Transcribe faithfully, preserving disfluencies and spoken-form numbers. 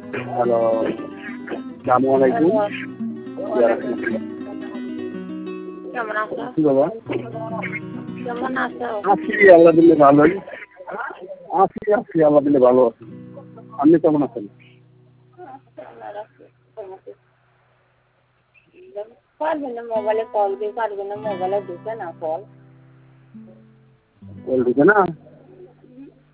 Hello, আসসালামু আলাইকুম। কেমন আছো? কি বাবা? কেমন আছো? আছি আল্লাহ দিলে ভালোই। আছি আছি আল্লাহ দিলে ভালো আছি। আপনি কেমন আছেন? পারবেন না মোবাইলে কল দিয়ে পারবেন না মোবাইলে ঢুকে না কল। কল ঢুকে না?